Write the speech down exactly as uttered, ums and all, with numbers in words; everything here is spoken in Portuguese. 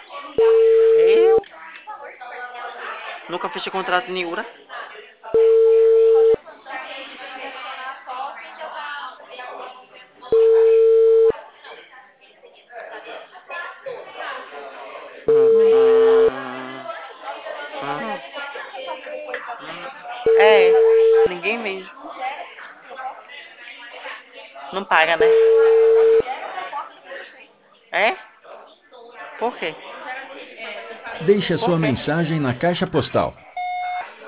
Eu nunca fechei contrato em Ura. É, ninguém vende. Não paga, né? É? Por quê? Deixe a Por sua quê? mensagem na caixa postal